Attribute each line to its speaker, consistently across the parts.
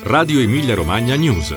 Speaker 1: Radio Emilia Romagna News.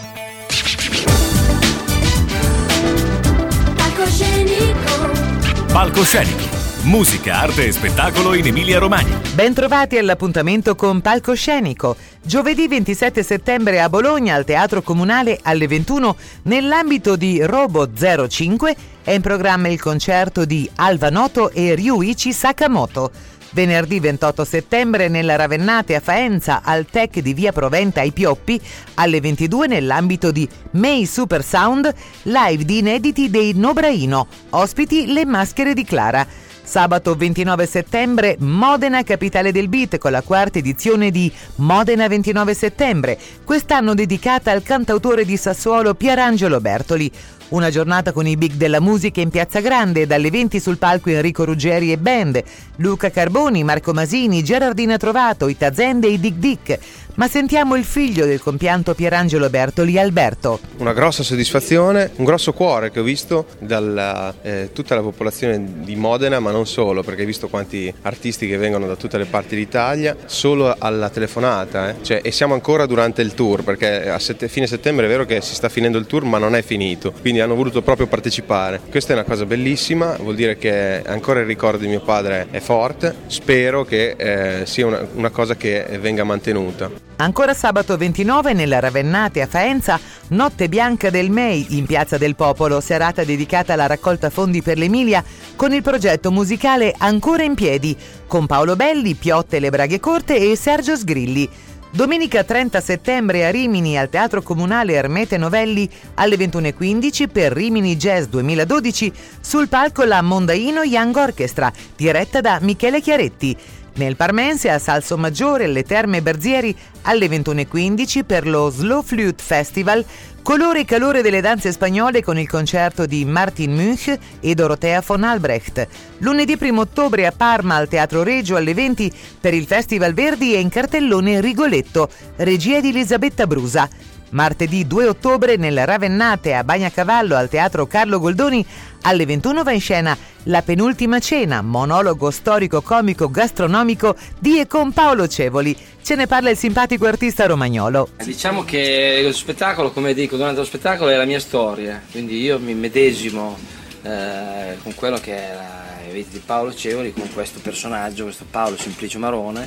Speaker 1: Palcoscenico. Musica, arte e spettacolo in Emilia Romagna.
Speaker 2: Bentrovati all'appuntamento con Palcoscenico. Giovedì 27 settembre a Bologna, al Teatro Comunale alle 21, nell'ambito di Robo 05, è in programma il concerto di Alva Noto e Ryuichi Sakamoto. Venerdì 28 settembre nella Ravennate a Faenza, al Tech di Via Proventa ai Pioppi, alle 22 nell'ambito di May Super Sound, live di inediti dei Nobraino, ospiti le maschere di Clara. Sabato 29 settembre, Modena, capitale del beat, con la quarta edizione di Modena 29 settembre, quest'anno dedicata al cantautore di Sassuolo Pierangelo Bertoli. Una giornata con i big della musica in Piazza Grande, dalle 20 sul palco Enrico Ruggeri e band, Luca Carboni, Marco Masini, Gerardina Trovato, Itazende e i Dick Dick. Ma sentiamo il figlio del compianto Pierangelo Bertoli, Alberto.
Speaker 3: Una grossa soddisfazione, un grosso cuore che ho visto da tutta la popolazione di Modena, ma non solo, perché hai visto quanti artisti che vengono da tutte le parti d'Italia, solo alla telefonata. E siamo ancora durante il tour, perché a fine settembre è vero che si sta finendo il tour, ma non è finito, quindi hanno voluto proprio partecipare. Questa è una cosa bellissima, vuol dire che ancora il ricordo di mio padre è forte, spero che sia una cosa che venga mantenuta.
Speaker 2: Ancora sabato 29 nella Ravennate a Faenza, Notte Bianca del May in Piazza del Popolo, serata dedicata alla raccolta fondi per l'Emilia con il progetto musicale Ancora in Piedi, con Paolo Belli, Piotte le Braghe Corte e Sergio Sgrilli. Domenica 30 settembre a Rimini, al Teatro Comunale Ermete Novelli, alle 21:15 per Rimini Jazz 2012, sul palco la Mondaino Young Orchestra, diretta da Michele Chiaretti. Nel Parmense, a Salsomaggiore, alle Terme Berzieri, alle 21:15 per lo Slow Flute Festival, colore e calore delle danze spagnole con il concerto di Martin Munch e Dorothea von Albrecht. Lunedì 1 ottobre a Parma, al Teatro Regio, alle 20 per il Festival Verdi e in cartellone Rigoletto, regia di Elisabetta Brusa. Martedì 2 ottobre nella Ravennate a Bagnacavallo, al Teatro Carlo Goldoni, alle 21 va in scena La penultima cena, monologo storico-comico gastronomico di e con Paolo Cevoli. Ce ne parla il simpatico artista romagnolo.
Speaker 4: Diciamo che lo spettacolo, come dico, durante lo spettacolo è la mia storia, quindi io mi medesimo con quello che è la vita di Paolo Cevoli, con questo personaggio, questo Paolo Simplicio Marone,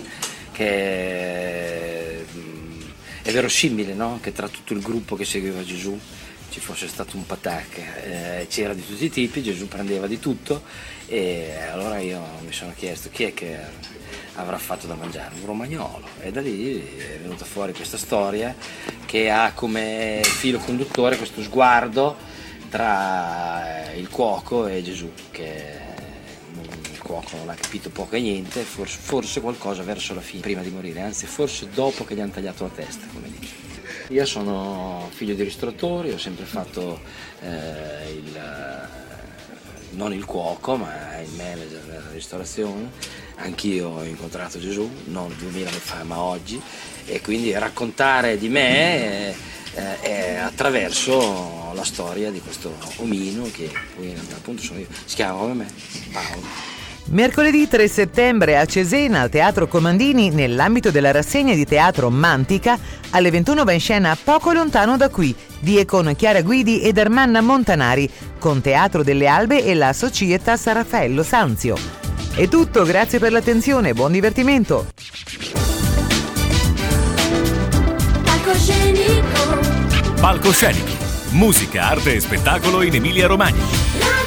Speaker 4: che è verosimile, no? Che tra tutto il gruppo che seguiva Gesù ci fosse stato un patac, c'era di tutti i tipi, Gesù prendeva di tutto, e allora io mi sono chiesto chi è che avrà fatto da mangiare, un romagnolo, e da lì è venuta fuori questa storia che ha come filo conduttore questo sguardo tra il cuoco e Gesù, che il cuoco non ha capito poco e niente, forse qualcosa verso la fine, prima di morire, anzi forse dopo che gli hanno tagliato la testa, come dice. Io sono figlio di ristoratori, ho sempre fatto non il cuoco, ma il manager della ristorazione. Anch'io ho incontrato Gesù, non 2000 anni fa, ma oggi, e quindi raccontare di me è attraverso la storia di questo omino, che poi appunto sono io, si chiama come me, Paolo.
Speaker 2: Mercoledì 3 settembre a Cesena, al Teatro Comandini, nell'ambito della rassegna di teatro Mantica, alle 21 va in scena Poco lontano da qui, di e con Chiara Guidi ed Ermanna Montanari, con Teatro delle Albe e la Societas Raffaello Sanzio. È tutto, grazie per l'attenzione, buon divertimento!
Speaker 1: Palcoscenico. Musica, arte e spettacolo in Emilia Romagna.